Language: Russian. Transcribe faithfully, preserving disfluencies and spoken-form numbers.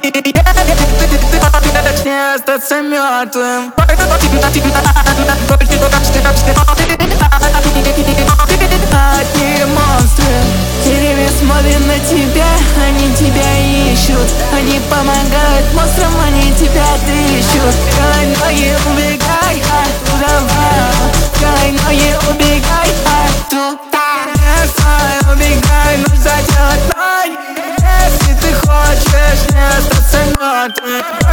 Не остаться мертвым. Одни монстры. Деревья смотрят на тебя, они тебя ищут. Они помогают монстрам, они тебя трещут. Делай ноги, убегай оттуда. Делай ноги, убегай оттуда. Если убегай, нужно делать ноги. Если ты хочешь не остаться мертвым.